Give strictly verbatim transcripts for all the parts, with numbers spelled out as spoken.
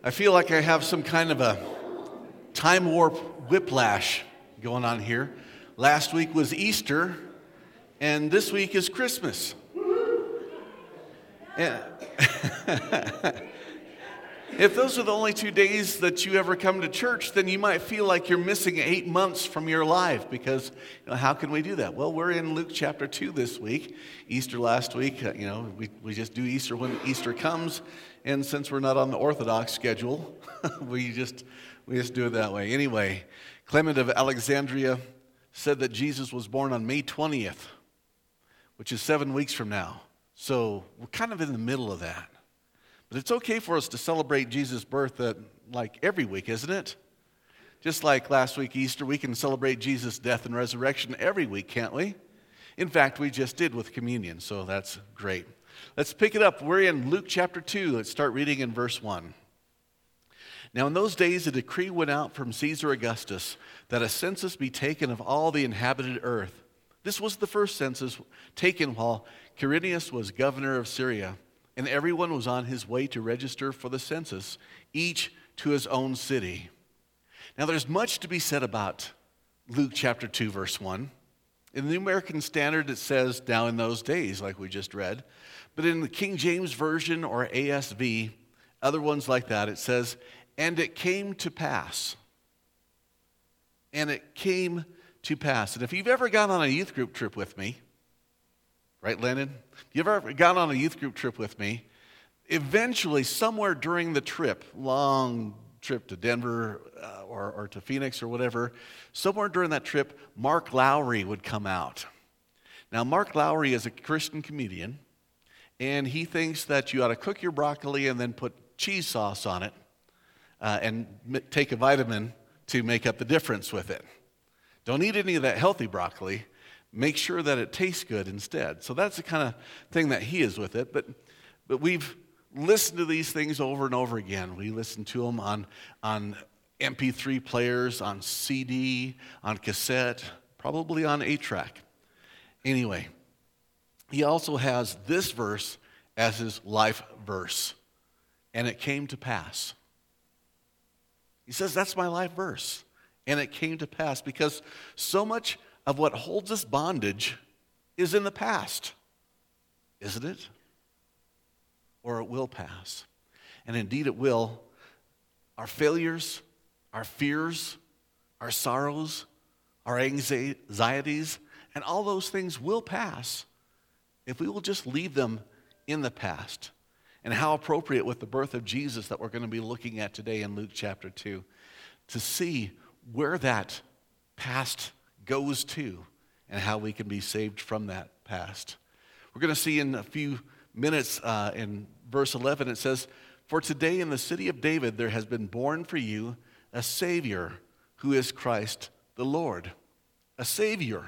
I feel like I have some kind of a time warp whiplash going on here. Last week was Easter, and this week is Christmas. And if those are the only two days that you ever come to church, then you might feel like you're missing eight months from your life because, you know, how can we do that? Well, we're in Luke chapter two this week. Easter last week, you know, we, we just do Easter when Easter comes. And since we're not on the Orthodox schedule, we just we just do it that way. Anyway, Clement of Alexandria said that Jesus was born on May twentieth, which is seven weeks from now. So we're kind of in the middle of that. But it's okay for us to celebrate Jesus' birth uh, like every week, isn't it? Just like last week, Easter, we can celebrate Jesus' death and resurrection every week, can't we? In fact, we just did with communion, so that's great. Let's pick it up. We're in Luke chapter two. Let's start reading in verse one. Now in those days a decree went out from Caesar Augustus that a census be taken of all the inhabited earth. This was the first census taken while Quirinius was governor of Syria, and everyone was on his way to register for the census, each to his own city. Now there's much to be said about Luke chapter two, verse one. In the New American Standard, it says, now in those days, like we just read. But in the King James Version or A S V, other ones like that, it says, and it came to pass. And it came to pass. And if you've ever gone on a youth group trip with me, right, Lennon? If you've ever gone on a youth group trip with me, eventually, somewhere during the trip, long trip to Denver uh, or, or to Phoenix or whatever, somewhere during that trip, Mark Lowry would come out. Now, Mark Lowry is a Christian comedian, and he thinks that you ought to cook your broccoli and then put cheese sauce on it uh, and m- take a vitamin to make up the difference with it. Don't eat any of that healthy broccoli. Make sure that it tastes good instead. So that's the kind of thing that he is with it. But but we've listened to these things over and over again. We listen to them on, on M P three players, on C D, on cassette, probably on eight track. Anyway, he also has this verse as his life verse. And it came to pass. He says, that's my life verse. And it came to pass because so much of what holds us bondage is in the past, isn't it? Or it will pass. And indeed it will. Our failures, our fears, our sorrows, our anxieties, and all those things will pass if we will just leave them in the past. And how appropriate with the birth of Jesus that we're going to be looking at today in Luke chapter two, to see where that past goes to and how we can be saved from that past. We're going to see in a few minutes uh, in verse eleven, it says, for today in the city of David there has been born for you a Savior who is Christ the Lord. A Savior,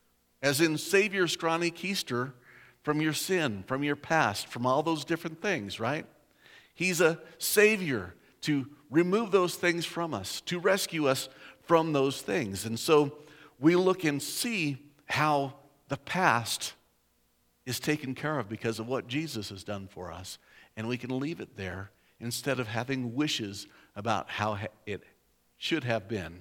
as in Savior Scrawny Keister, from your sin, from your past, from all those different things, right? He's a Savior to remove those things from us, to rescue us from those things. And so we look and see how the past is taken care of because of what Jesus has done for us. And we can leave it there instead of having wishes about how it should have been.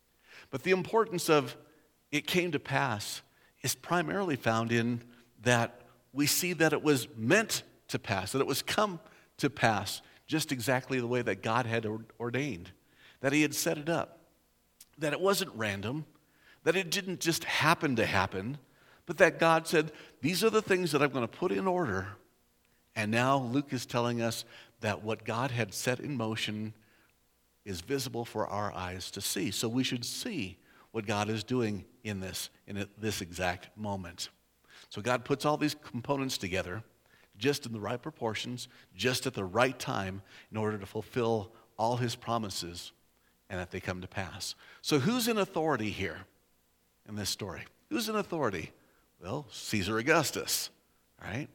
But the importance of it came to pass is primarily found in that we see that it was meant to pass, that it was come to pass just exactly the way that God had ordained, that he had set it up, that it wasn't random, that it didn't just happen to happen, but that God said, these are the things that I'm going to put in order. And now Luke is telling us that what God had set in motion is visible for our eyes to see. So we should see what God is doing in this, in this exact moment. So God puts all these components together just in the right proportions, just at the right time in order to fulfill all his promises and that they come to pass. So who's in authority here in this story? Who's in authority? Well, Caesar Augustus, right?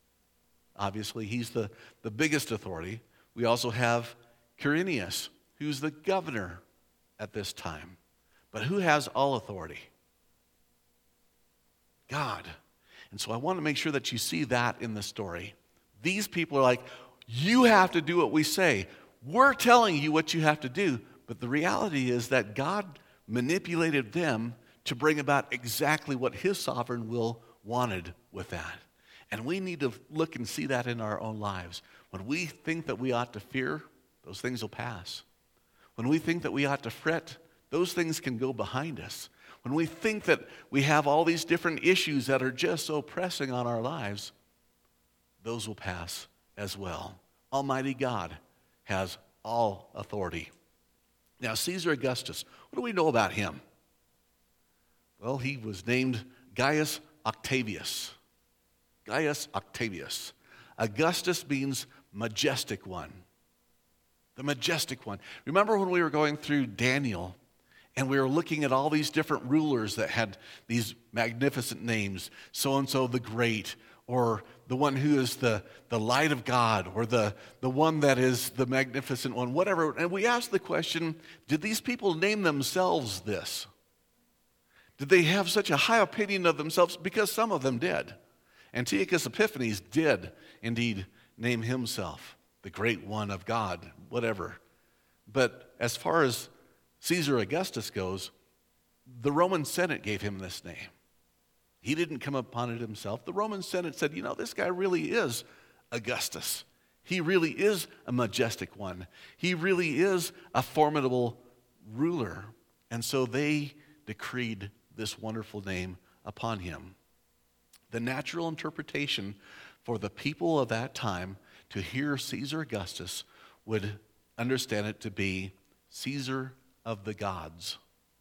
Obviously, he's the, the biggest authority. We also have Quirinius, who's the governor at this time. But who has all authority? God. And so I want to make sure that you see that in the story. These people are like, you have to do what we say. we're telling you what you have to do, but the reality is that God manipulated them to bring about exactly what his sovereign will wanted with that. And we need to look and see that in our own lives. When we think that we ought to fear, those things will pass. When we think that we ought to fret, those things can go behind us. When we think that we have all these different issues that are just so pressing on our lives, those will pass as well. Almighty God has all authority. Now, Caesar Augustus, what do we know about him? Well, he was named Gaius Octavius. Gaius Octavius. Augustus means majestic one. The majestic one. Remember when we were going through Daniel and we were looking at all these different rulers that had these magnificent names, so-and-so the great, or the one who is the, the light of God, or the, the one that is the magnificent one, whatever. And we asked the question, did these people name themselves this? Did they have such a high opinion of themselves? Because some of them did. Antiochus Epiphanes did indeed name himself the great one of God, whatever. But as far as Caesar Augustus goes, the Roman Senate gave him this name. He didn't come upon it himself. The Roman Senate said, you know, this guy really is Augustus. He really is a majestic one. He really is a formidable ruler. And so they decreed this wonderful name upon him. The natural interpretation for the people of that time to hear Caesar Augustus would understand it to be Caesar of the gods,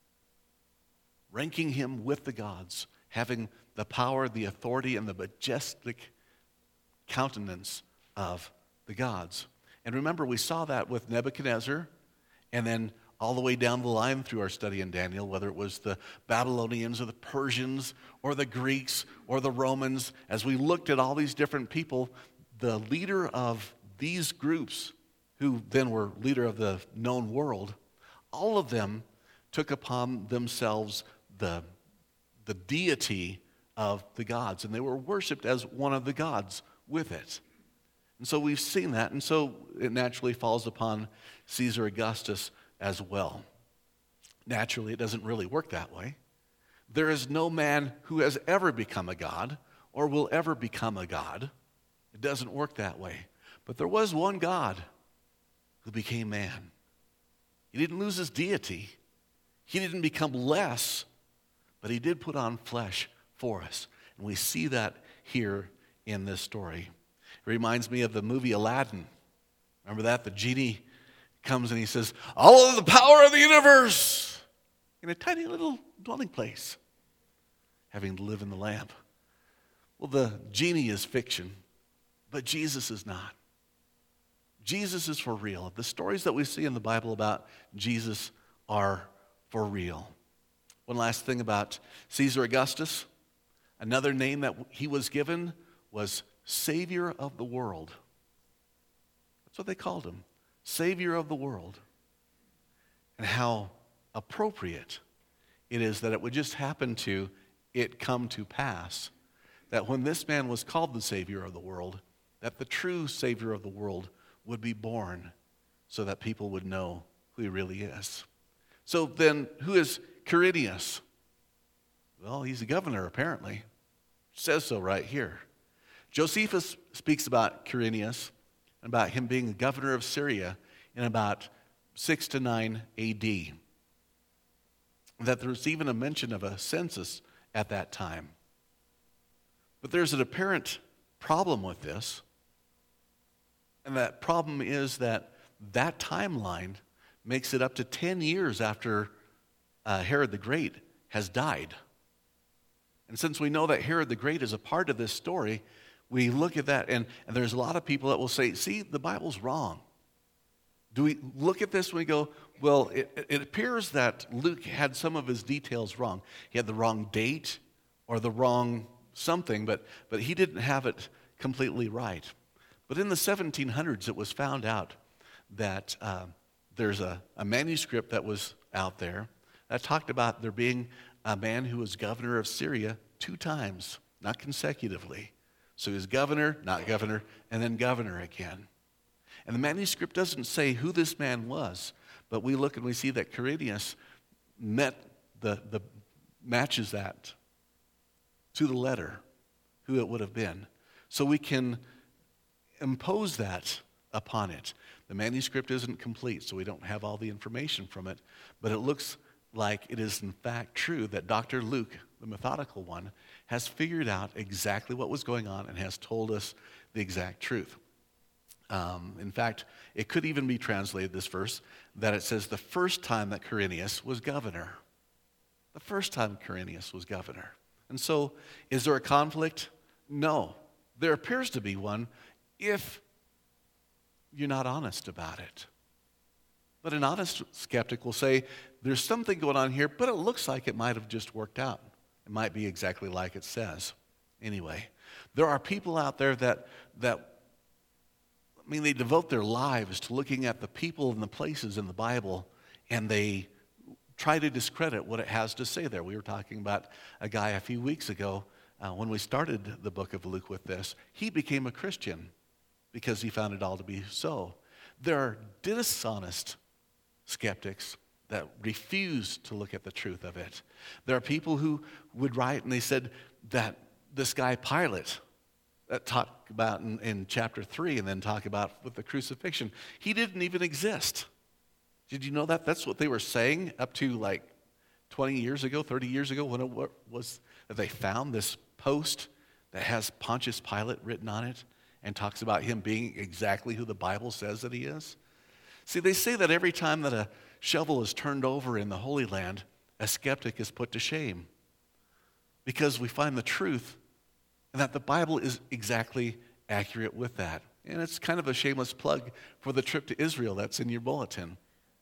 ranking him with the gods, having the power, the authority, and the majestic countenance of the gods. And remember, we saw that with Nebuchadnezzar, and then all the way down the line through our study in Daniel, whether it was the Babylonians or the Persians or the Greeks or the Romans, as we looked at all these different people, the leader of these groups, who then were leader of the known world, all of them took upon themselves the, the deity of the gods, and they were worshipped as one of the gods with it. And so we've seen that, and so it naturally falls upon Caesar Augustus as well. Naturally, it doesn't really work that way. There is no man who has ever become a god or will ever become a god. It doesn't work that way. But there was one God who became man. He didn't lose his deity. He didn't become less, but he did put on flesh for us. And we see that here in this story. It reminds me of the movie Aladdin. Remember that? The genie comes and he says, all of the power of the universe in a tiny little dwelling place, having to live in the lamp. Well, the genie is fiction, but Jesus is not. Jesus is for real. The stories that we see in the Bible about Jesus are for real. One last thing about Caesar Augustus. Another name that he was given was Savior of the world. That's what they called him. Savior of the world. And how appropriate it is that it would just happen to it come to pass that when this man was called the Savior of the world, that the true Savior of the world would be born so that people would know who he really is. So then, who is Quirinius? Well, he's a governor, apparently. It says so right here. Josephus speaks about Quirinius, about him being the governor of Syria in about six to nine A D. That there's even a mention of a census at that time. But there's an apparent problem with this. And that problem is that that timeline makes it up to ten years after uh, Herod the Great has died. And since we know that Herod the Great is a part of this story, we look at that, and, and there's a lot of people that will say, see, the Bible's wrong. Do we look at this and we go, well, it, it appears that Luke had some of his details wrong. He had the wrong date or the wrong something, but, but he didn't have it completely right. But in the seventeen hundreds, it was found out that uh, there's a, a manuscript that was out there that talked about there being a man who was governor of Syria two times, not consecutively. So he was governor, not governor, and then governor again. And the manuscript doesn't say who this man was, but we look and we see that Quirinius met the, the matches that to the letter, who it would have been. So we can impose that upon it. The manuscript isn't complete, so we don't have all the information from it, but it looks like it is in fact true that Doctor Luke, the methodical one, has figured out exactly what was going on and has told us the exact truth. Um, in fact, it could even be translated, this verse, that it says the first time that Quirinius was governor. The first time Quirinius was governor. And so, is there a conflict? No. There appears to be one if you're not honest about it. But an honest skeptic will say, there's something going on here, but it looks like it might have just worked out. It might be exactly like it says. Anyway, there are people out there that, that I mean, they devote their lives to looking at the people and the places in the Bible, and they try to discredit what it has to say there. We were talking about a guy a few weeks ago uh, when we started the book of Luke with this. He became a Christian because he found it all to be so. There are dishonest skeptics that refuse to look at the truth of it. There are people who would write, and they said that this guy Pilate, that talk about in, in chapter three and then talk about with the crucifixion, he didn't even exist. Did you know that? That's what they were saying up to like twenty years ago, thirty years ago, when it was that they found this post that has Pontius Pilate written on it and talks about him being exactly who the Bible says that he is. See, they say that every time that a shovel is turned over in the Holy Land, a skeptic is put to shame because we find the truth and that the Bible is exactly accurate with that. And it's kind of a shameless plug for the trip to Israel that's in your bulletin.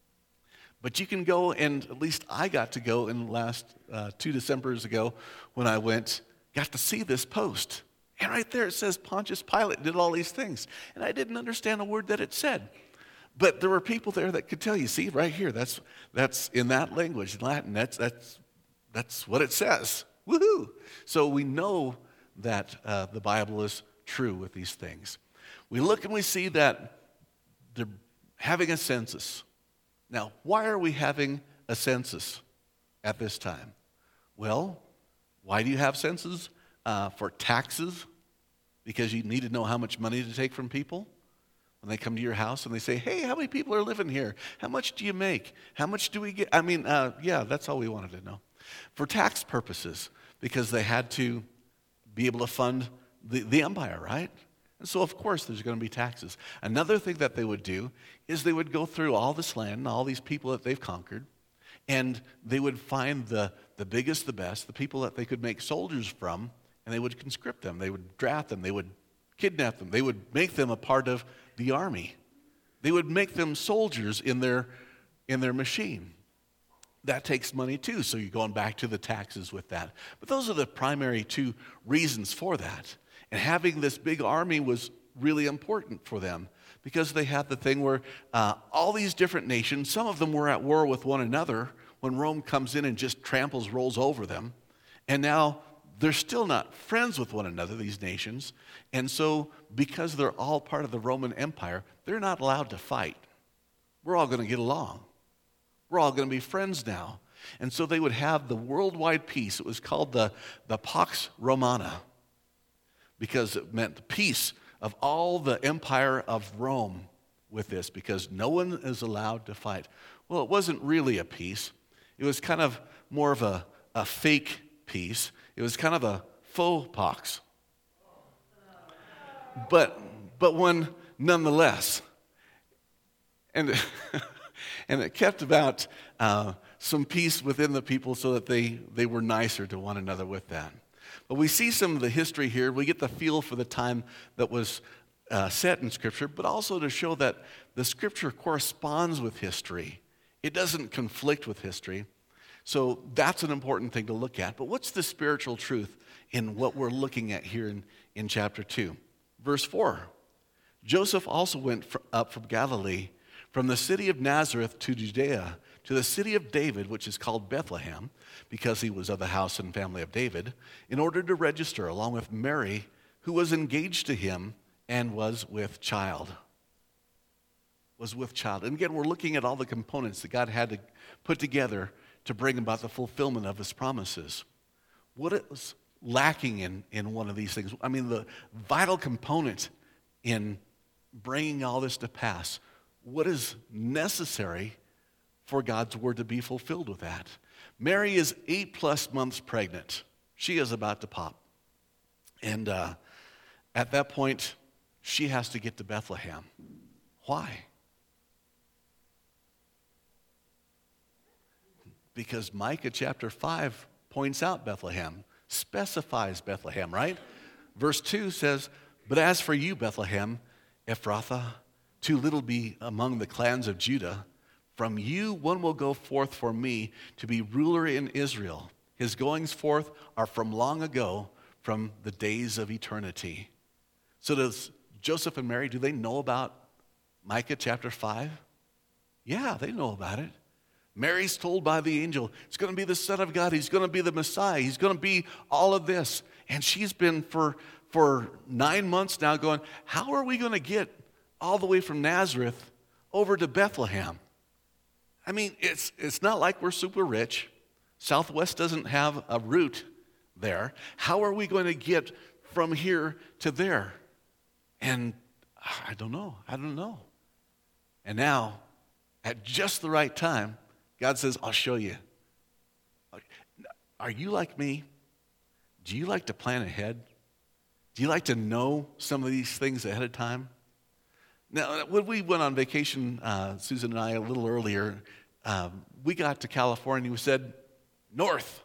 But you can go, and at least I got to go in the last uh, two Decembers ago when I went, got to see this post. And right there it says Pontius Pilate did all these things. And I didn't understand a word that it said. But there were people there that could tell you, see, right here, that's that's in that language, in Latin, that's that's that's what it says. Woohoo! So we know that uh, the Bible is true with these things. We look and we see that they're having a census. Now, why are we having a census at this time? Well, why do you have censuses? Uh, for taxes, because you need to know how much money to take from people. When they come to your house and they say, hey, how many people are living here? How much do you make? How much do we get? I mean, uh, yeah, that's all we wanted to know. For tax purposes, because they had to be able to fund the, the empire, right? And so, of course, there's going to be taxes. Another thing that they would do is they would go through all this land and all these people that they've conquered, and they would find the, the biggest, the best, the people that they could make soldiers from, and they would conscript them. They would draft them. They would kidnap them. They would make them a part of the army. They would make them soldiers in their, in their machine. That takes money too, so you're going back to the taxes with that. But those are the primary two reasons for that. And having this big army was really important for them because they had the thing where uh, all these different nations, some of them were at war with one another when Rome comes in and just tramples, rolls over them. And now they're still not friends with one another, these nations. And so because they're all part of the Roman Empire, they're not allowed to fight. We're all going to get along. We're all going to be friends now. And so they would have the worldwide peace. It was called the, the Pax Romana because it meant the peace of all the empire of Rome with this, because no one is allowed to fight. Well, it wasn't really a peace. It was kind of more of a, a fake peace. It was kind of a faux pax. But but one nonetheless. And, and it kept about uh, some peace within the people so that they, they were nicer to one another with that. But we see some of the history here. We get the feel for the time that was uh, set in Scripture, but also to show that the Scripture corresponds with history. It doesn't conflict with history. So that's an important thing to look at. But what's the spiritual truth in what we're looking at here in, in chapter two? Verse four, Joseph also went up from Galilee, from the city of Nazareth to Judea, to the city of David, which is called Bethlehem, because he was of the house and family of David, in order to register along with Mary, who was engaged to him and was with child. was with child. And again, we're looking at all the components that God had to put together to bring about the fulfillment of his promises. What is lacking in, in one of these things? I mean, the vital component in bringing all this to pass, what is necessary for God's word to be fulfilled with that? Mary is eight plus months pregnant. She is about to pop. And uh, at that point, she has to get to Bethlehem. Why? Because Micah chapter five points out Bethlehem, specifies Bethlehem, right? Verse two says, "But as for you, Bethlehem, Ephrathah, too little be among the clans of Judah. From you one will go forth for me to be ruler in Israel. His goings forth are from long ago, from the days of eternity." So does Joseph and Mary, do they know about Micah chapter five? Yeah, they know about it. Mary's told by the angel, it's going to be the Son of God. He's going to be the Messiah. He's going to be all of this. And she's been for, for nine months now going, how are we going to get all the way from Nazareth over to Bethlehem? I mean, it's it's not like we're super rich. Southwest doesn't have a route there. How are we going to get from here to there? And I don't know. I don't know. And now, at just the right time, God says, I'll show you. Are you like me? Do you like to plan ahead? Do you like to know some of these things ahead of time? Now, when we went on vacation, uh, Susan and I, a little earlier, um, we got to California. We said, north.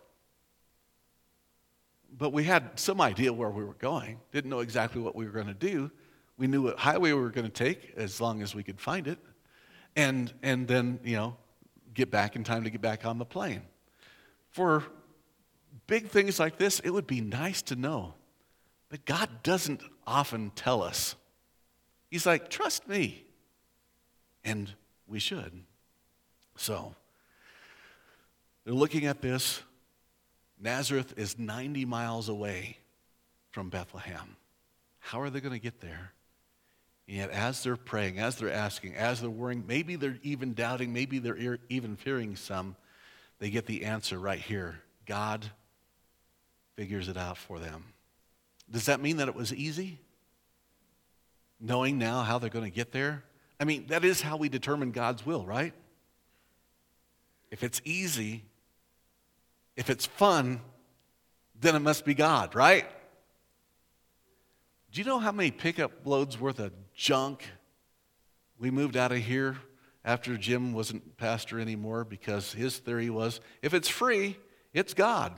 But we had some idea where we were going. Didn't know exactly what we were going to do. We knew what highway we were going to take as long as we could find it. And, and then, you know, get back in time to get back on the plane. For big things like this, it would be nice to know. But God doesn't often tell us. He's like, trust me. And we should. So, they're looking at this. Nazareth is ninety miles away from Bethlehem. How are they going to get there? And yet, as they're praying, as they're asking, as they're worrying, maybe they're even doubting, maybe they're even fearing some, they get the answer right here. God figures it out for them. Does that mean that it was easy? Knowing now how they're going to get there? I mean, that is how we determine God's will, right? If it's easy, if it's fun, then it must be God, right? Do you know how many pickup loads worth of junk we moved out of here after Jim wasn't pastor anymore because his theory was, if it's free, it's God.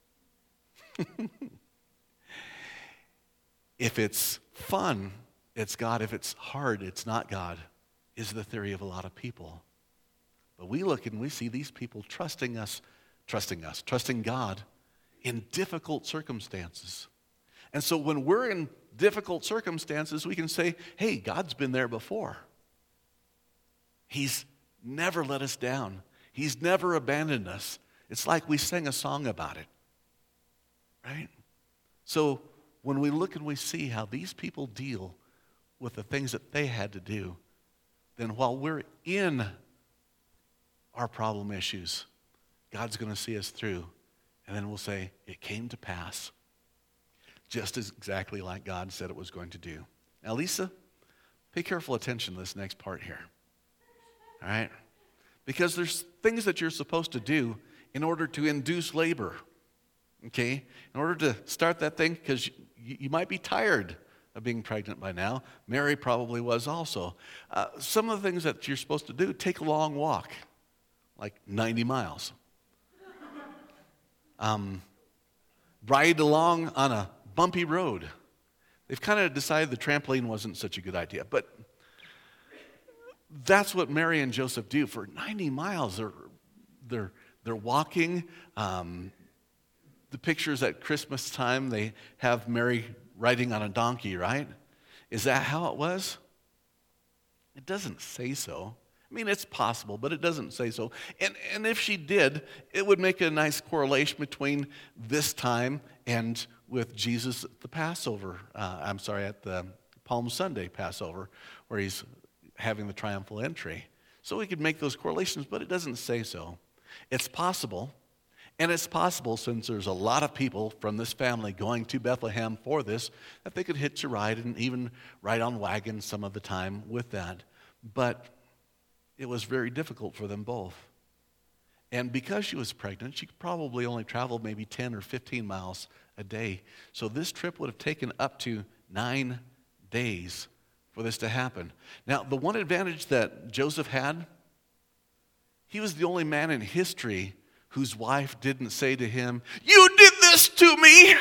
If it's fun, it's God. If it's hard, it's not God, is the theory of a lot of people. But we look and we see these people trusting us, trusting us, trusting God in difficult circumstances. And so when we're in difficult circumstances, we can say, hey, God's been there before. He's never let us down. He's never abandoned us. It's like we sang a song about it, right? So when we look and we see how these people deal with the things that they had to do, then while we're in our problem issues, God's going to see us through. And then we'll say, it came to pass. Just as exactly like God said it was going to do. Now, Lisa, pay careful attention to this next part here. All right? Because there's things that you're supposed to do in order to induce labor. Okay? In order to start that thing, because you, you might be tired of being pregnant by now. Mary probably was also. Uh, some of the things that you're supposed to do, take a long walk, like ninety miles. Um, ride along on a bumpy road. They've kind of decided the trampoline wasn't such a good idea, but that's what Mary and Joseph do. For ninety miles, they're they're they're walking. Um, the pictures at Christmas time, they have Mary riding on a donkey, right? Is that how it was? It doesn't say so. I mean, it's possible, but it doesn't say so. And and if she did, it would make a nice correlation between this time and with Jesus at the Passover. Uh, I'm sorry, at the Palm Sunday Passover, where he's having the triumphal entry. So we could make those correlations, but it doesn't say so. It's possible, and it's possible since there's a lot of people from this family going to Bethlehem for this, that they could hitch a ride and even ride on wagons some of the time with that. But it was very difficult for them both. And because she was pregnant, she could probably only travel maybe ten or fifteen miles a day. So this trip would have taken up to nine days for this to happen. Now, the one advantage that Joseph had, he was the only man in history whose wife didn't say to him, "You did this to me."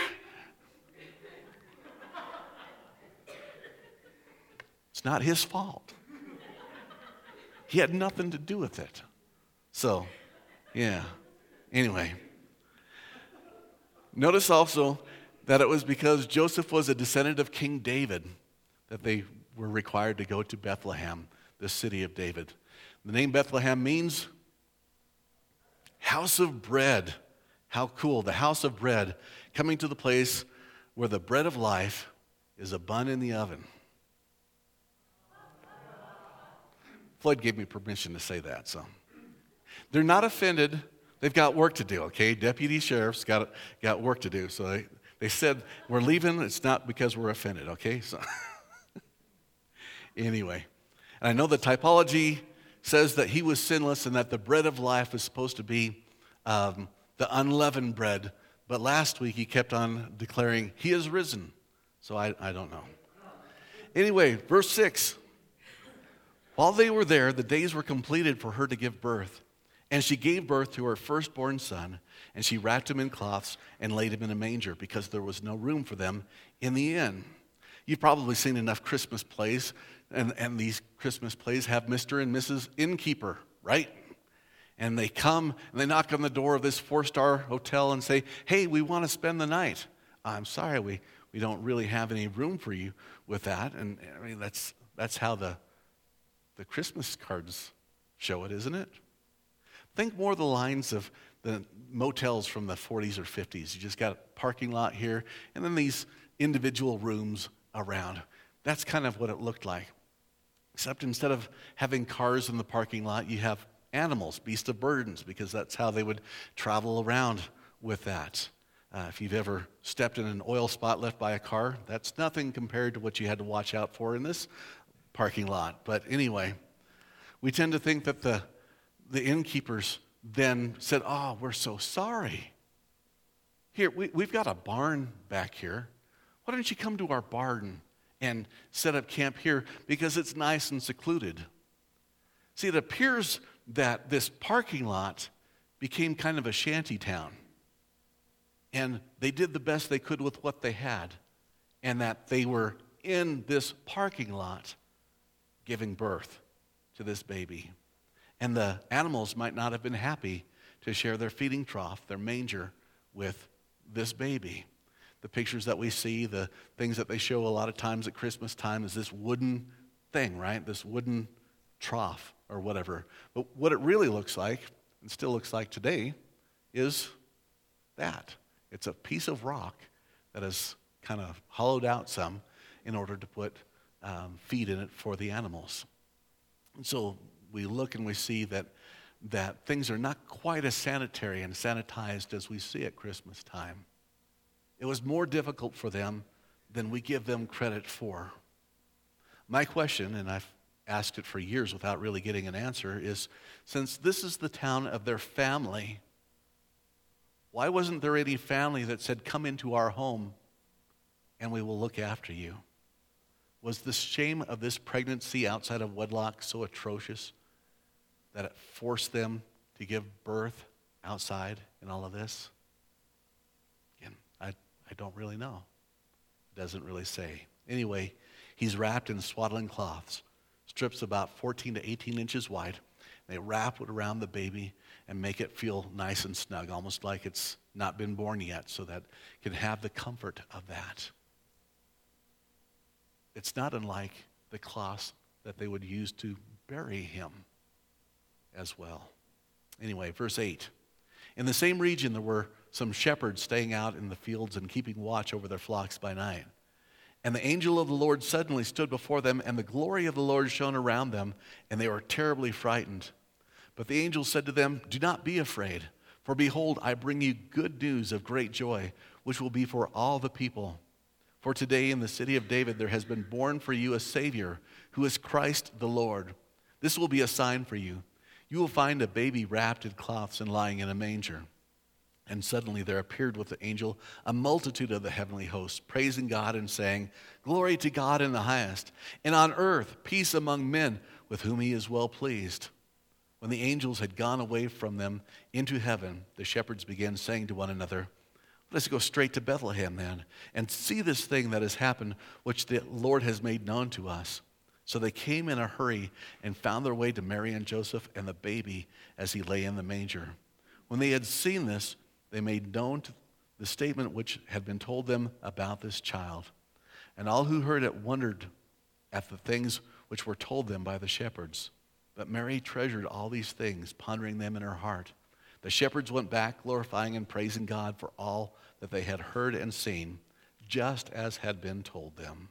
It's not his fault. He had nothing to do with it. So, yeah. Anyway. Notice also that it was because Joseph was a descendant of King David that they were required to go to Bethlehem, the city of David. The name Bethlehem means house of bread. How cool, the house of bread, coming to the place where the bread of life is a bun in the oven. Floyd gave me permission to say that, so. They're not offended. They've got work to do, okay? Deputy sheriffs got got work to do. So they, they said, we're leaving. It's not because we're offended, okay? So anyway, and I know the typology says that he was sinless and that the bread of life is supposed to be um, the unleavened bread. But last week he kept on declaring, he is risen. So I, I don't know. Anyway, verse six. While they were there, the days were completed for her to give birth. And she gave birth to her firstborn son, and she wrapped him in cloths and laid him in a manger because there was no room for them in the inn. You've probably seen enough Christmas plays, and, and these Christmas plays have Mister and Missus Innkeeper, right? And they come and they knock on the door of this four-star hotel and say, "Hey, we want to spend the night." "I'm sorry, we, we don't really have any room for you with that." And I mean, that's that's how the the Christmas cards show it, isn't it? Think more of the lines of the motels from the forties or fifties. You just got a parking lot here, and then these individual rooms around. That's kind of what it looked like. Except instead of having cars in the parking lot, you have animals, beasts of burdens, because that's how they would travel around with that. Uh, if you've ever stepped in an oil spot left by a car, that's nothing compared to what you had to watch out for in this parking lot. But anyway, we tend to think that the The innkeepers then said, "Oh, we're so sorry. Here, we, we've got a barn back here. Why don't you come to our barn and set up camp here because it's nice and secluded?" See, it appears that this parking lot became kind of a shanty town. And they did the best they could with what they had. And that they were in this parking lot giving birth to this baby. And the animals might not have been happy to share their feeding trough, their manger, with this baby. The pictures that we see, the things that they show a lot of times at Christmas time is this wooden thing, right? This wooden trough or whatever. But what it really looks like, and still looks like today, is that. It's a piece of rock that is kind of hollowed out some in order to put um, feed in it for the animals. And so we look and we see that that things are not quite as sanitary and sanitized as we see at Christmas time. It was more difficult for them than we give them credit for. My question, and I've asked it for years without really getting an answer, is since this is the town of their family, why wasn't there any family that said, "Come into our home and we will look after you"? Was the shame of this pregnancy outside of wedlock so atrocious that it forced them to give birth outside in all of this? Again, I, I don't really know. It doesn't really say. Anyway, he's wrapped in swaddling cloths, strips about fourteen to eighteen inches wide. They wrap it around the baby and make it feel nice and snug, almost like it's not been born yet, so that it can have the comfort of that. It's not unlike the cloths that they would use to bury him as well. Anyway, verse eight. In the same region there were some shepherds staying out in the fields and keeping watch over their flocks by night. And the angel of the Lord suddenly stood before them, and the glory of the Lord shone around them, and they were terribly frightened. But the angel said to them, "Do not be afraid, for behold, I bring you good news of great joy, which will be for all the people. For today in the city of David there has been born for you a Savior, who is Christ the Lord. This will be a sign for you. You will find a baby wrapped in cloths and lying in a manger." And suddenly there appeared with the angel a multitude of the heavenly hosts, praising God and saying, "Glory to God in the highest, and on earth peace among men with whom he is well pleased." When the angels had gone away from them into heaven, the shepherds began saying to one another, "Let us go straight to Bethlehem then, and see this thing that has happened, which the Lord has made known to us." So they came in a hurry and found their way to Mary and Joseph and the baby as he lay in the manger. When they had seen this, they made known the statement which had been told them about this child. And all who heard it wondered at the things which were told them by the shepherds. But Mary treasured all these things, pondering them in her heart. The shepherds went back, glorifying and praising God for all that they had heard and seen, just as had been told them.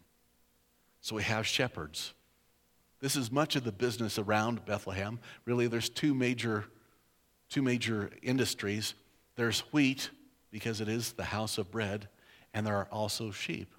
So we have shepherds. This is much of the business around Bethlehem. Really, there's two major, two major industries. There's wheat, because it is the house of bread, and there are also sheep.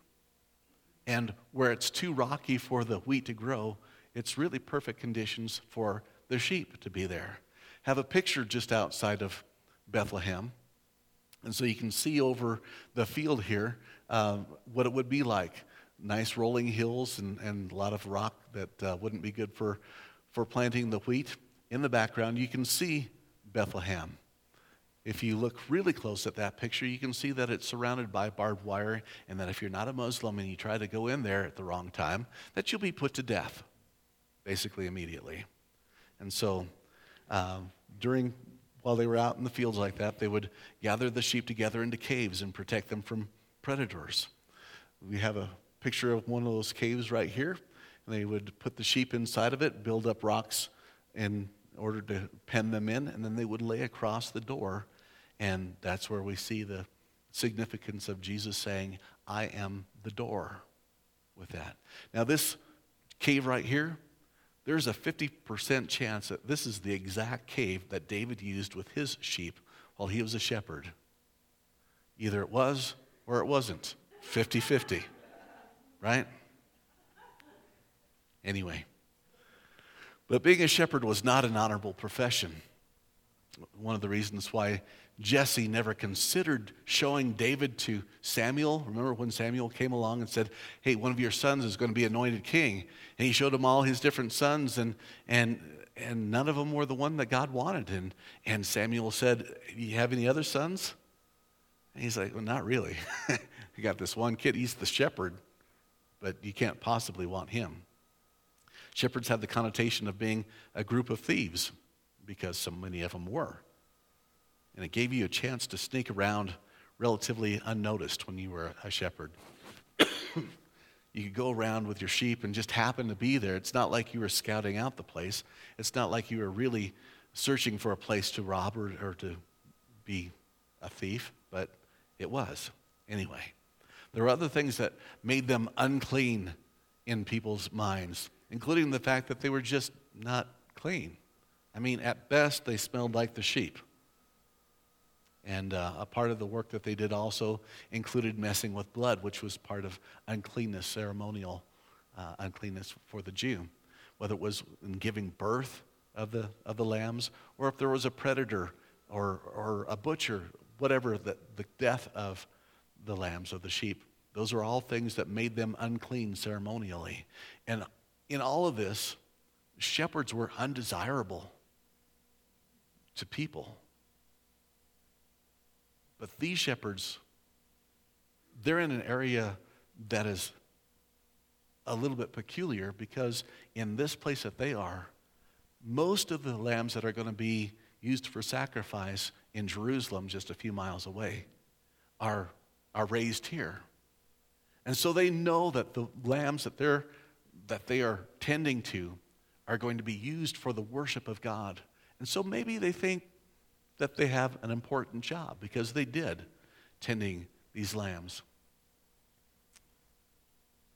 And where it's too rocky for the wheat to grow, it's really perfect conditions for the sheep to be there. Have a picture just outside of Bethlehem. And so you can see over the field here uh, what it would be like. Nice rolling hills and, and a lot of rock that uh, wouldn't be good for, for planting the wheat. In the background, you can see Bethlehem. If you look really close at that picture, you can see that it's surrounded by barbed wire, and that if you're not a Muslim and you try to go in there at the wrong time, that you'll be put to death, basically immediately. And so uh, during, while they were out in the fields like that, they would gather the sheep together into caves and protect them from predators. We have a picture of one of those caves right here, and they would put the sheep inside of it, build up rocks in order to pen them in, and then they would lay across the door. And that's where we see the significance of Jesus saying, "I am the door," with that. Now this cave right here, there's a fifty percent chance that this is the exact cave that David used with his sheep while he was a shepherd. Either it was or it wasn't. fifty-fifty, right? Anyway. But being a shepherd was not an honorable profession. One of the reasons why Jesse never considered showing David to Samuel. Remember when Samuel came along and said, "Hey, one of your sons is going to be anointed king." And he showed him all his different sons, and and and none of them were the one that God wanted. And, and Samuel said, "Do you have any other sons?" And he's like, "Well, not really. You got this one kid, he's the shepherd, but you can't possibly want him." Shepherds had the connotation of being a group of thieves, because so many of them were. And it gave you a chance to sneak around relatively unnoticed when you were a shepherd. You could go around with your sheep and just happen to be there. It's not like you were scouting out the place. It's not like you were really searching for a place to rob or, or to be a thief, but it was. Anyway, there were other things that made them unclean in people's minds, including the fact that they were just not clean. I mean, at best, they smelled like the sheep. And uh, a part of the work that they did also included messing with blood, which was part of uncleanness, ceremonial uh, uncleanness for the Jew. Whether it was in giving birth of the of the lambs, or if there was a predator or or a butcher, whatever, the, the death of the lambs, of the sheep. Those are all things that made them unclean ceremonially. And in all of this, shepherds were undesirable to people. But these shepherds, they're in an area that is a little bit peculiar, because in this place that they are, most of the lambs that are going to be used for sacrifice in Jerusalem, just a few miles away, are, are raised here. And so they know that the lambs that they're that they are tending to are going to be used for the worship of God. And so maybe they think that they have an important job, because they did, tending these lambs.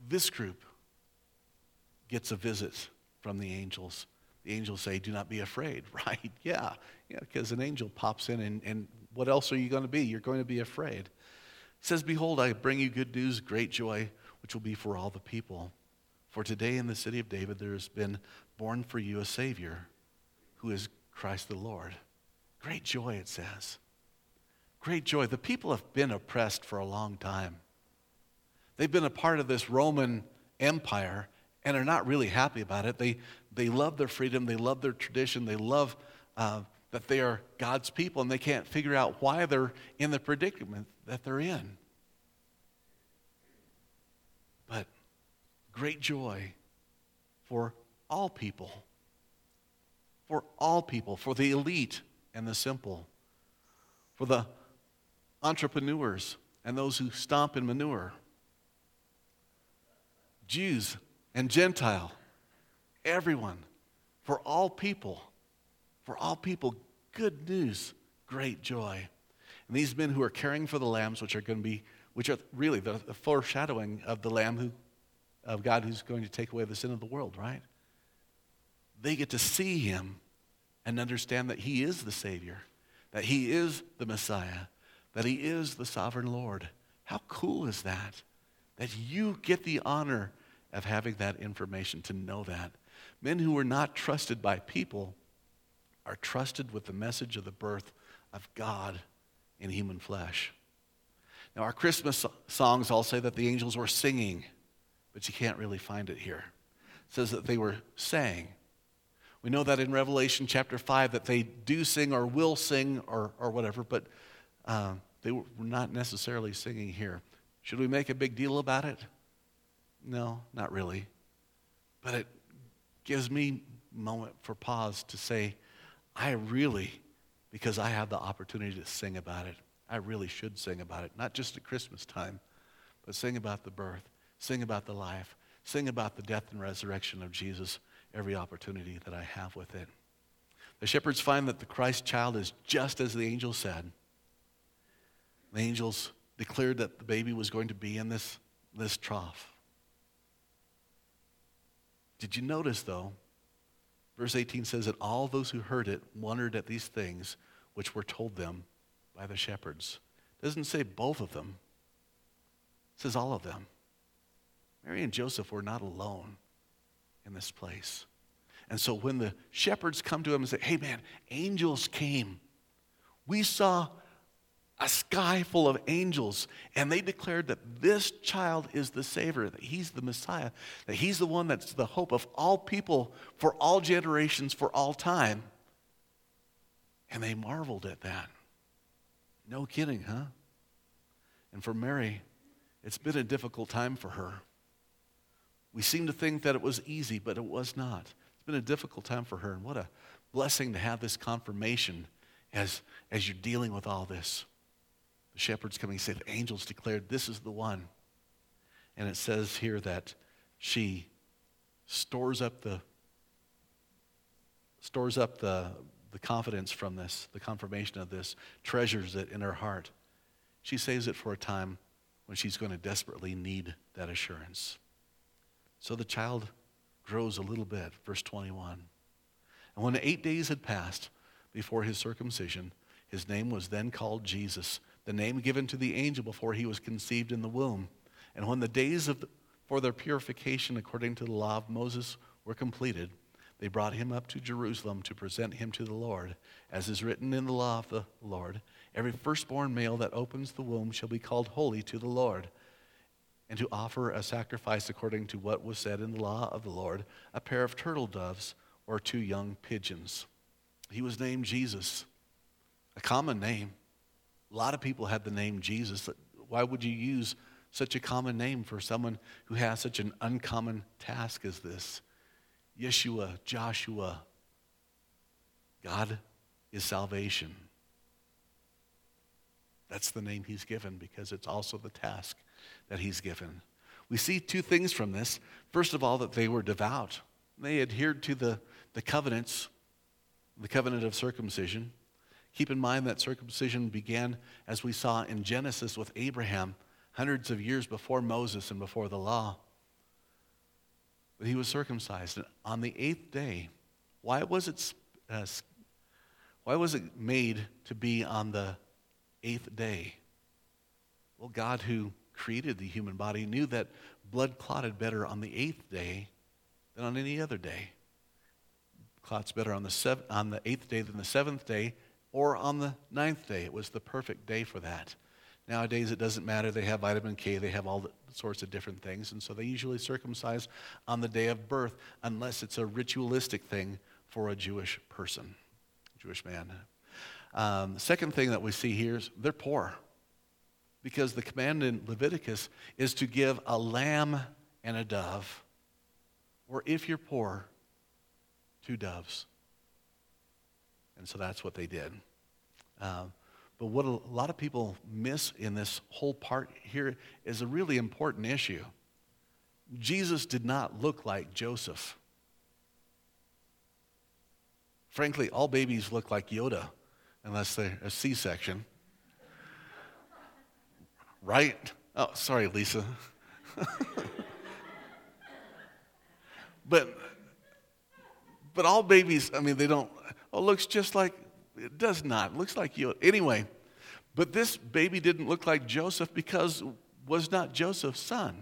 this group gets a visit from the angels. The angels say, do not be afraid, right? Yeah, yeah, because an angel pops in, and, and what else are you going to be? You're going to be afraid. It says, behold, I bring you good news, great joy, which will be for all the people. For today in the city of David there has been born for you a Savior, who is Christ the Lord. Great joy, it says. Great joy. The people have been oppressed for a long time. They've been a part of this Roman Empire and are not really happy about it. They, they love their freedom. They love their tradition. They love uh, that they are God's people, and they can't figure out why they're in the predicament that they're in. But great joy for all people. For all people. For the elite and the simple. For the entrepreneurs and those who stomp in manure. Jews and Gentile, everyone, for all people, for all people, good news, great joy. And these men who are caring for the lambs, which are going to be, which are really the, the foreshadowing of the Lamb who, of God who's going to take away the sin of the world, right? They get to see him and understand that he is the Savior, that he is the Messiah, that he is the sovereign Lord. How cool is that? That you get the honor of having that information, to know that. Men who were not trusted by people are trusted with the message of the birth of God in human flesh. Now, our Christmas songs all say that the angels were singing, but you can't really find it here. It says that they were saying. We know that in Revelation chapter five that they do sing or will sing or, or whatever, but uh, they were not necessarily singing here. Should we make a big deal about it? No, not really. But it gives me a moment for pause to say, I really, because I have the opportunity to sing about it, I really should sing about it. Not just at Christmas time, but sing about the birth, sing about the life, sing about the death and resurrection of Jesus every opportunity that I have with it. The shepherds find that the Christ child is just as the angel said. The angels declared that the baby was going to be in this, this trough. Did you notice, though, verse eighteen says that all those who heard it wondered at these things which were told them by the shepherds. It doesn't say both of them. It says all of them. Mary and Joseph were not alone in this place. And so when the shepherds come to him and say, hey man, angels came. We saw a sky full of angels, and they declared that this child is the Savior, that he's the Messiah, that he's the one that's the hope of all people for all generations, for all time. And they marveled at that. No kidding, huh? And for Mary, it's been a difficult time for her. We seem to think that it was easy, but it was not. It's been a difficult time for her, and what a blessing to have this confirmation as, as you're dealing with all this. The shepherds coming and say the angels declared this is the one. And it says here that she stores up the stores up the, the confidence from this, the confirmation of this, treasures it in her heart. She saves it for a time when she's going to desperately need that assurance. So the child grows a little bit, verse twenty-one. And when eight days had passed before his circumcision, his name was then called Jesus, the name given to the angel before he was conceived in the womb. And when the days of the, for their purification according to the law of Moses were completed, they brought him up to Jerusalem to present him to the Lord. As is written in the law of the Lord, every firstborn male that opens the womb shall be called holy to the Lord, and to offer a sacrifice according to what was said in the law of the Lord, a pair of turtle doves or two young pigeons. He was named Jesus, a common name. A lot of people had the name Jesus. Why would you use such a common name for someone who has such an uncommon task as this? Yeshua, Joshua. God is salvation. That's the name he's given because it's also the task that he's given. We see two things from this. First of all, that they were devout. They adhered to the, the covenants, the covenant of circumcision. Keep in mind that circumcision began, as we saw in Genesis with Abraham, hundreds of years before Moses and before the law. But he was circumcised. And on the eighth day, why was it uh, why was it made to be on the eighth day? Well, God, who created the human body, knew that blood clotted better on the eighth day than on any other day. Clots better on the sev- on the eighth day than the seventh day, or on the ninth day. It was the perfect day for that. Nowadays, it doesn't matter. They have vitamin K. They have all the sorts of different things. And so they usually circumcise on the day of birth, unless it's a ritualistic thing for a Jewish person, Jewish man. Um, the second thing that we see here is they're poor. Because the command in Leviticus is to give a lamb and a dove. Or if you're poor, two doves. And so that's what they did. Um, But what a lot of people miss in this whole part here is a really important issue. Jesus did not look like Joseph. Frankly, all babies look like Yoda, unless they're a C-section. Right? Oh, sorry, Lisa. but, but all babies, I mean, they don't, oh, looks just like, it does not. It looks like you. Anyway, but this baby didn't look like Joseph because was not Joseph's son.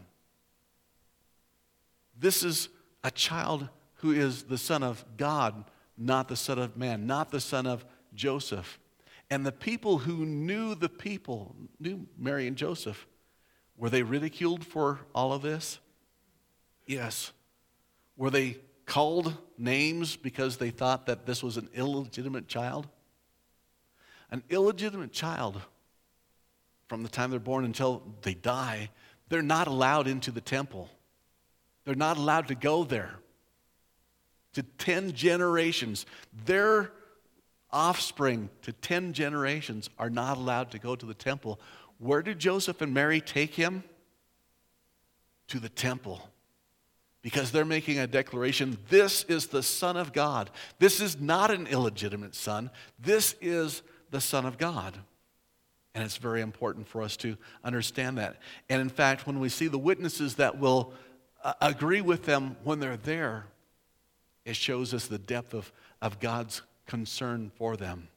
This is a child who is the son of God, not the son of man, not the son of Joseph. And the people who knew the people, knew Mary and Joseph, were they ridiculed for all of this? Yes. Were they called names because they thought that this was an illegitimate child? An illegitimate child, from the time they're born until they die, they're not allowed into the temple. They're not allowed to go there. To ten generations, their offspring to ten generations are not allowed to go to the temple. Where did Joseph and Mary take him? To the temple. Because they're making a declaration, this is the Son of God. This is not an illegitimate son. This is the Son of God. And it's very important for us to understand that. And in fact, when we see the witnesses that will uh, agree with them when they're there, it shows us the depth of, of God's concern for them.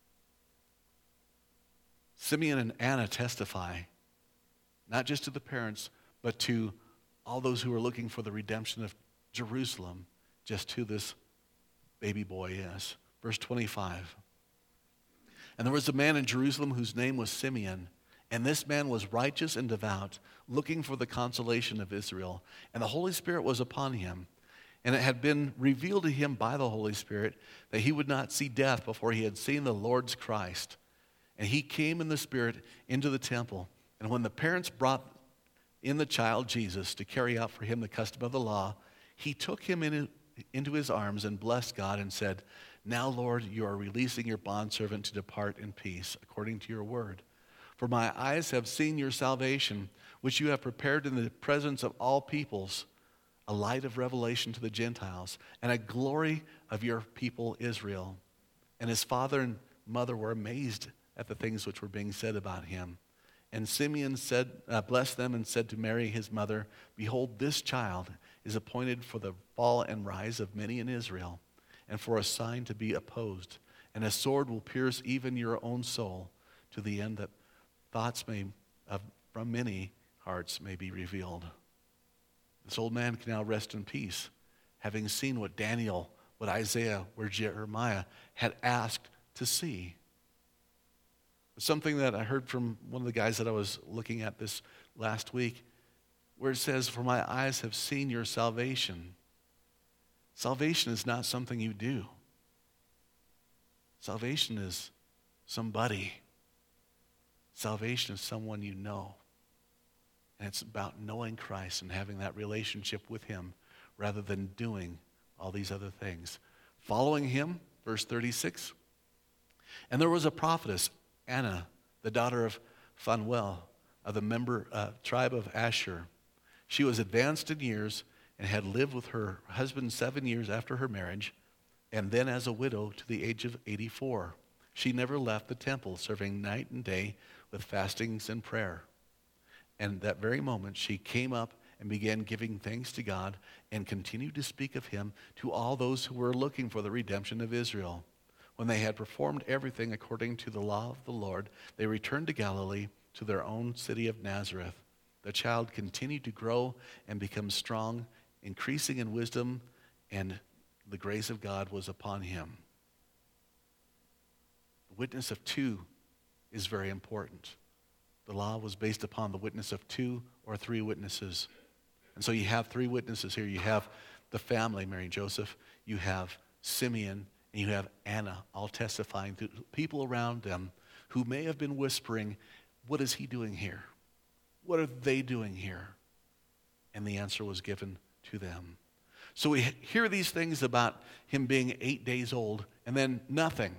Simeon and Anna testify, not just to the parents, but to all those who are looking for the redemption of Jerusalem, just who this baby boy is. Verse twenty-five. And there was a man in Jerusalem whose name was Simeon, and this man was righteous and devout, looking for the consolation of Israel. And the Holy Spirit was upon him, and it had been revealed to him by the Holy Spirit that he would not see death before he had seen the Lord's Christ. And he came in the Spirit into the temple. And when the parents brought in the child Jesus to carry out for him the custom of the law, he took him in, into his arms and blessed God and said, now, Lord, you are releasing your bondservant to depart in peace, according to your word. For my eyes have seen your salvation, which you have prepared in the presence of all peoples, a light of revelation to the Gentiles, and a glory of your people Israel. And his father and mother were amazed at the things which were being said about him. And Simeon said, uh, blessed them and said to Mary, his mother, behold, this child is appointed for the fall and rise of many in Israel, and for a sign to be opposed. And a sword will pierce even your own soul, to the end that thoughts may of, from many hearts may be revealed. This old man can now rest in peace, having seen what Daniel, what Isaiah, what Jeremiah had asked to see. Something that I heard from one of the guys that I was looking at this last week, where it says, for my eyes have seen your salvation. Salvation is not something you do. Salvation is somebody. Salvation is someone you know. And it's about knowing Christ and having that relationship with him rather than doing all these other things. Following him, verse thirty-six, and there was a prophetess, Anna, the daughter of Phanuel, of the member uh, tribe of Asher. She was advanced in years and had lived with her husband seven years after her marriage, and then as a widow to the age of eighty-four. She never left the temple, serving night and day with fastings and prayer. And that very moment she came up and began giving thanks to God and continued to speak of him to all those who were looking for the redemption of Israel. When they had performed everything according to the law of the Lord, they returned to Galilee, to their own city of Nazareth. The child continued to grow and become strong, increasing in wisdom, and the grace of God was upon him. The witness of two is very important. The law was based upon the witness of two or three witnesses. And so you have three witnesses here. You have the family, Mary and Joseph. You have Simeon, and you have Anna, all testifying to people around them who may have been whispering, what is he doing here? What are they doing here? And the answer was given to them. So we hear these things about him being eight days old, and then nothing.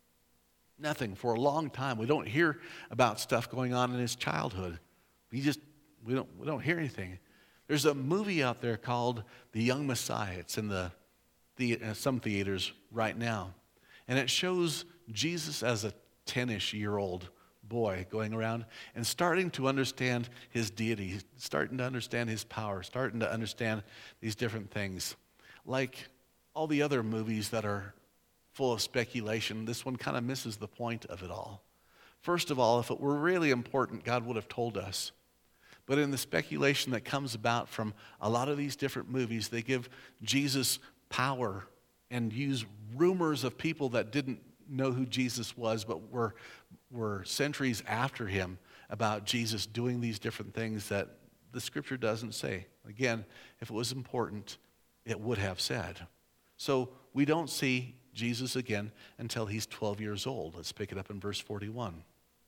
Nothing for a long time. We don't hear about stuff going on in his childhood. We just, we don't, we don't hear anything. There's a movie out there called The Young Messiah. It's in the, the uh, some theaters right now. And it shows Jesus as a ten-ish year old boy going around and starting to understand his deity, starting to understand his power, starting to understand these different things. Like all the other movies that are full of speculation, this one kind of misses the point of it all. First of all, if it were really important, God would have told us. But in the speculation that comes about from a lot of these different movies, they give Jesus power and use rumors of people that didn't know who Jesus was, but were, were centuries after him about Jesus doing these different things that the scripture doesn't say. Again, if it was important, it would have said. So we don't see Jesus again until he's twelve years old. Let's pick it up in verse forty-one.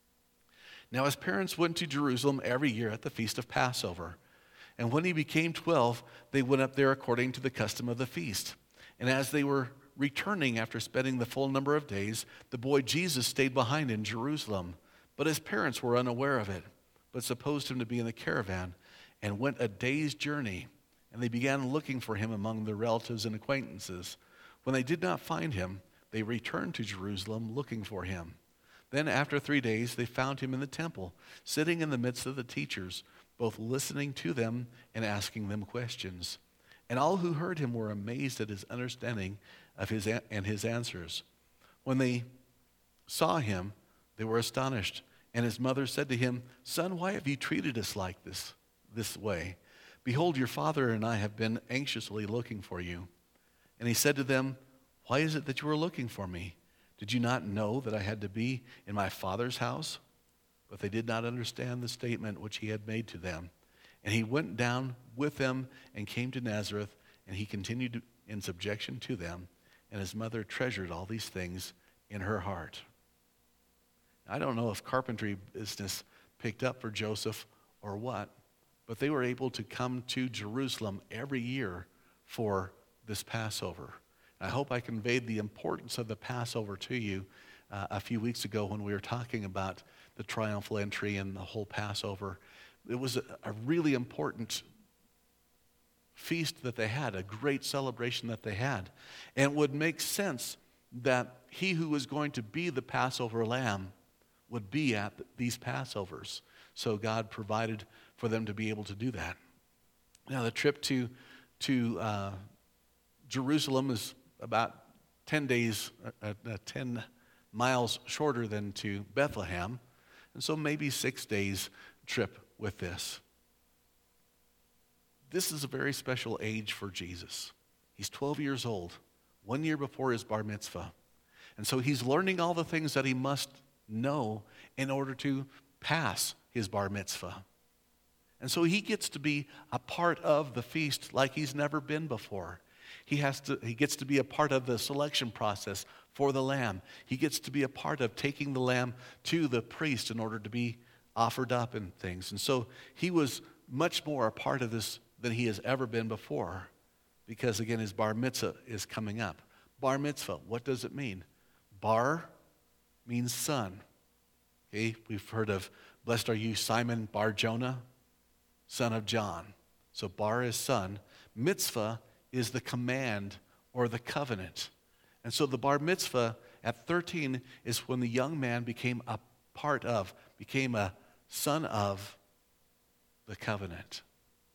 Now his parents went to Jerusalem every year at the feast of Passover. And when he became twelve, they went up there according to the custom of the feast. And as they were returning after spending the full number of days, the boy Jesus stayed behind in Jerusalem. But his parents were unaware of it, but supposed him to be in the caravan, and went a day's journey. And they began looking for him among their relatives and acquaintances. When they did not find him, they returned to Jerusalem looking for him. Then after three days, they found him in the temple, sitting in the midst of the teachers, both listening to them and asking them questions. And all who heard him were amazed at his understanding of his and his answers. When they saw him, they were astonished. And his mother said to him, "Son, why have you treated us like this, this way? Behold, your father and I have been anxiously looking for you." And he said to them, "Why is it that you are looking for me? Did you not know that I had to be in my Father's house?" But they did not understand the statement which he had made to them. And he went down with them and came to Nazareth, and he continued in subjection to them. And his mother treasured all these things in her heart. I don't know if carpentry business picked up for Joseph or what, but they were able to come to Jerusalem every year for this Passover. I hope I conveyed the importance of the Passover to you uh, a few weeks ago when we were talking about the triumphal entry and the whole Passover. It was a, a really important feast that they had, a great celebration that they had. And it would make sense that he who was going to be the Passover lamb would be at these Passovers. So God provided for them to be able to do that. Now the trip to, to uh, Jerusalem is about ten days, uh, uh, ten miles shorter than to Bethlehem. And so maybe six days trip with this. This is a very special age for Jesus. He's twelve years old, one year before his bar mitzvah. And so he's learning all the things that he must know in order to pass his bar mitzvah. And so he gets to be a part of the feast like he's never been before. He has to, he gets to be a part of the selection process for the lamb. He gets to be a part of taking the lamb to the priest in order to be offered up and things. And so he was much more a part of this than he has ever been before, because again, his bar mitzvah is coming up. Bar mitzvah, what does it mean? Bar means son. Okay, we've heard of, blessed are you, Simon Bar Jonah, son of John. So bar is son. Mitzvah is the command or the covenant. And so the bar mitzvah at thirteen is when the young man became a part of, became a son of the covenant.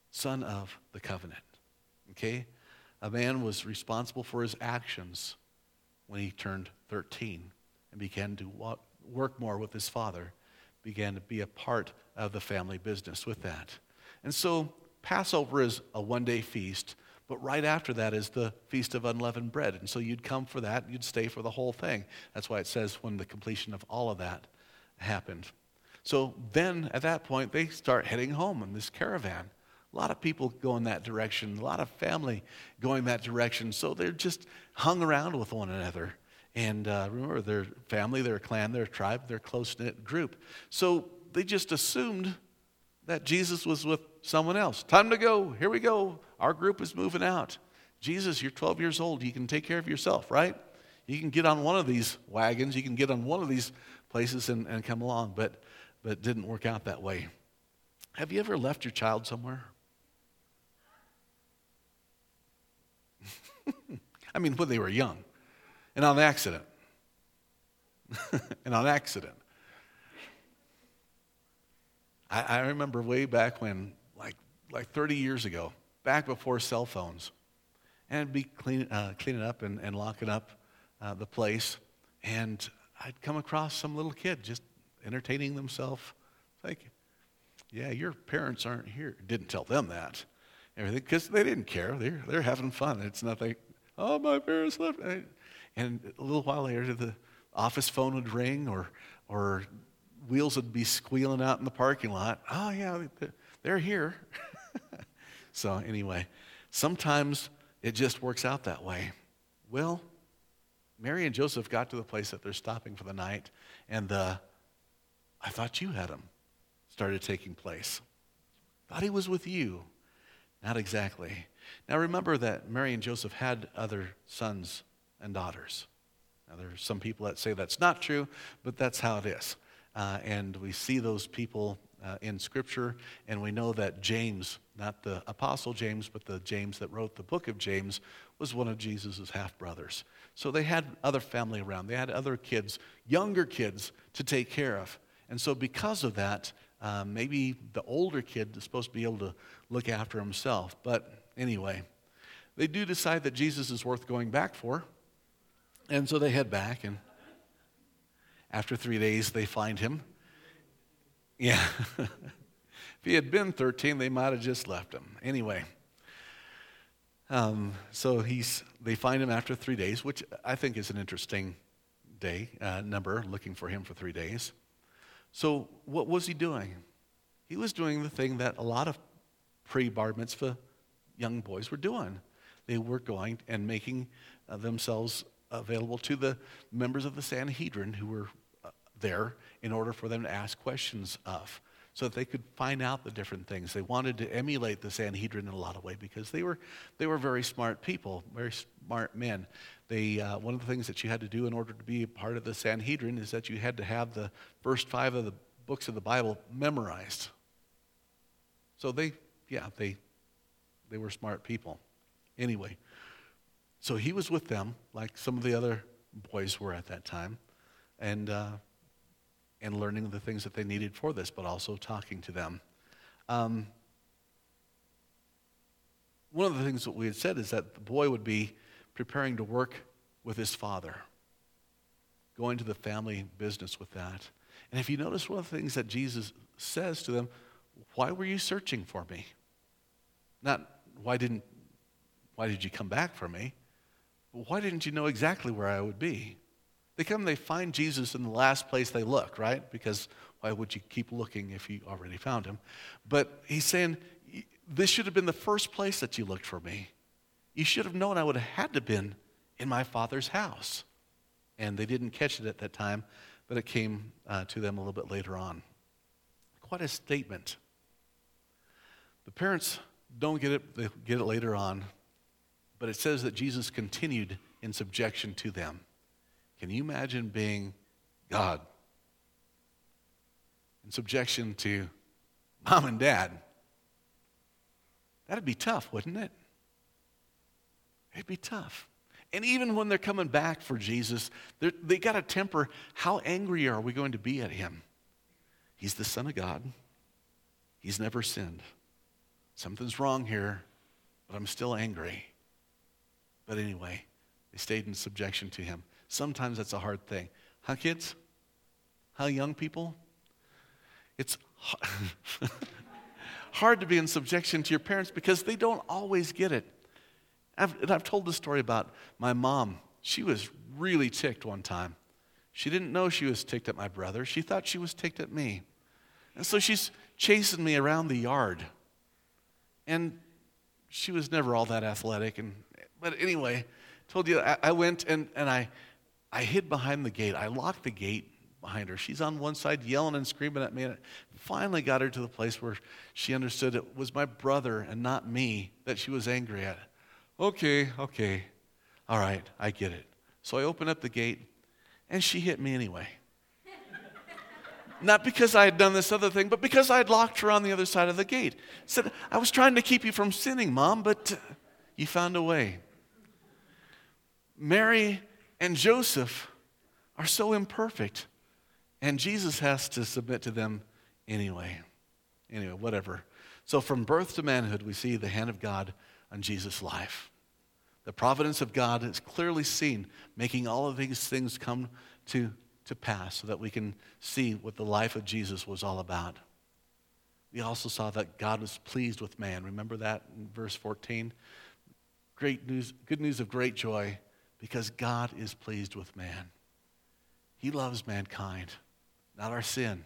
son of the covenant. Okay? A man was responsible for his actions when he turned thirteen and began to work more with his father, began to be a part of the family business with that. And so Passover is a one-day feast, but right after that is the Feast of Unleavened Bread. And so you'd come for that, you'd stay for the whole thing. That's why it says when the completion of all of that happened. So then at that point, they start heading home in this caravan. A lot of people go in that direction, a lot of family going that direction. So they're just hung around with one another. And uh, remember, their family, their clan, their tribe, their close-knit group. So they just assumed that Jesus was with someone else. Time to go. Here we go. Our group is moving out. Jesus, you're twelve years old. You can take care of yourself, right? You can get on one of these wagons. You can get on one of these places and, and come along. But, but it didn't work out that way. Have you ever left your child somewhere? I mean, when they were young. And on accident. and on accident. I, I remember way back when, like like thirty years ago, back before cell phones, and I'd be clean, uh, cleaning up and, and locking up uh, the place, and I'd come across some little kid just entertaining themselves. Like, yeah, your parents aren't here. Didn't tell them that. Everything, because they didn't care. They're, they're having fun. It's nothing, oh, my parents left. And a little while later, the office phone would ring, or or wheels would be squealing out in the parking lot. Oh, yeah, they're here. So anyway, sometimes it just works out that way. Well, Mary and Joseph got to the place that they're stopping for the night, and the I thought you had him started taking place. Thought he was with you. Not exactly. Now remember that Mary and Joseph had other sons and daughters. Now there are some people that say that's not true, but that's how it is. Uh, and we see those people uh, in Scripture, and we know that James, not the Apostle James, but the James that wrote the book of James, was one of Jesus' half-brothers. So they had other family around. They had other kids, younger kids, to take care of. And so because of that, uh, maybe the older kid is supposed to be able to look after himself. But anyway, they do decide that Jesus is worth going back for. And so they head back, and after three days, they find him. Yeah. If he had been thirteen, they might have just left him. Anyway, um, so he's they find him after three days, which I think is an interesting day uh, number, looking for him for three days. So what was he doing? He was doing the thing that a lot of pre-bar mitzvah young boys were doing. They were going and making uh, themselves available to the members of the Sanhedrin who were uh, there in order for them to ask questions of, so that they could find out the different things. They wanted to emulate the Sanhedrin in a lot of ways because they were they were very smart people, very smart men. They uh, one of the things that you had to do in order to be a part of the Sanhedrin is that you had to have the first five of the books of the Bible memorized. So they, yeah, they they were smart people. Anyway, so he was with them, like some of the other boys were at that time, and uh, and learning the things that they needed for this, but also talking to them. Um, one of the things that we had said is that the boy would be preparing to work with his father, going to the family business with that. And if you notice, one of the things that Jesus says to them, why were you searching for me? Not, why didn't, why did you come back for me? But why didn't you know exactly where I would be? They come, they find Jesus in the last place they look, right? Because why would you keep looking if you already found him? But he's saying, this should have been the first place that you looked for me. You should have known I would have had to have been in my Father's house. And they didn't catch it at that time, but it came uh, to them a little bit later on. Quite a statement. The parents don't get it, they get it later on, but it says that Jesus continued in subjection to them. Can you imagine being God in subjection to mom and dad? That'd be tough, wouldn't it? It'd be tough. And even when they're coming back for Jesus, they got to temper, how angry are we going to be at him? He's the Son of God. He's never sinned. Something's wrong here, but I'm still angry. But anyway, they stayed in subjection to him. Sometimes that's a hard thing. Huh, kids? Huh, young people? It's hard to be in subjection to your parents because they don't always get it. I've, and I've told this story about my mom. She was really ticked one time. She didn't know she was ticked at my brother. She thought she was ticked at me. And so she's chasing me around the yard. And she was never all that athletic. And But anyway, told you, I, I went and, and I, I hid behind the gate. I locked the gate behind her. She's on one side yelling and screaming at me. And I finally got her to the place where she understood it was my brother and not me that she was angry at. Okay, okay. All right, I get it. So I opened up the gate, and she hit me anyway. Not because I had done this other thing, but because I had locked her on the other side of the gate. Said, I was trying to keep you from sinning, Mom, but uh, you found a way. Mary and Joseph are so imperfect, and Jesus has to submit to them anyway. Anyway, whatever. So from birth to manhood, we see the hand of God on Jesus' life. The providence of God is clearly seen, making all of these things come to, to pass so that we can see what the life of Jesus was all about. We also saw that God was pleased with man. Remember that in verse fourteen? Great news, good news of great joy, because God is pleased with man. He loves mankind, not our sin.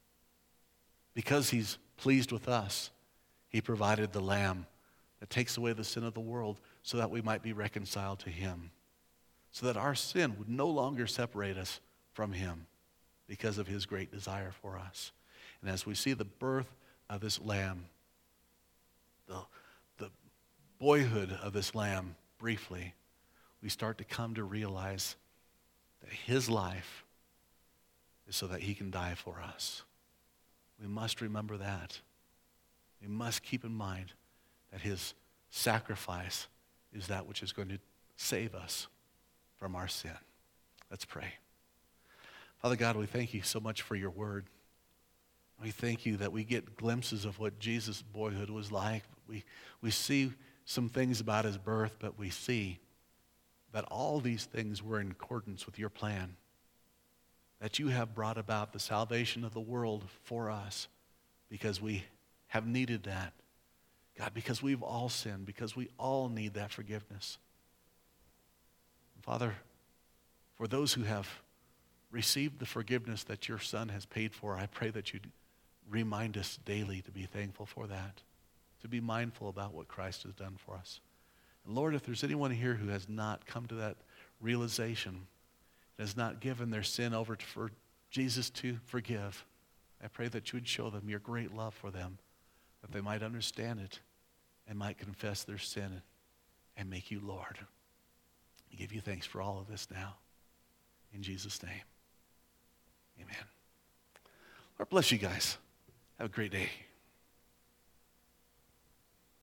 Because he's pleased with us, he provided the Lamb that takes away the sin of the world so that we might be reconciled to him, so that our sin would no longer separate us from him because of his great desire for us. And as we see the birth of this Lamb, the, the boyhood of this Lamb briefly, we start to come to realize that his life is so that he can die for us. We must remember that. We must keep in mind that his sacrifice is that which is going to save us from our sin. Let's pray. Father God, we thank you so much for your word. We thank you that we get glimpses of what Jesus' boyhood was like. We, we see some things about his birth, but we see that all these things were in accordance with your plan, that you have brought about the salvation of the world for us because we have needed that. God, because we've all sinned, because we all need that forgiveness. Father, for those who have received the forgiveness that your Son has paid for, I pray that you'd remind us daily to be thankful for that, to be mindful about what Christ has done for us. And Lord, if there's anyone here who has not come to that realization, has not given their sin over to, for Jesus to forgive, I pray that you would show them your great love for them, that they might understand it and might confess their sin and make you Lord. I give you thanks for all of this now. In Jesus' name, amen. Lord bless you guys. Have a great day.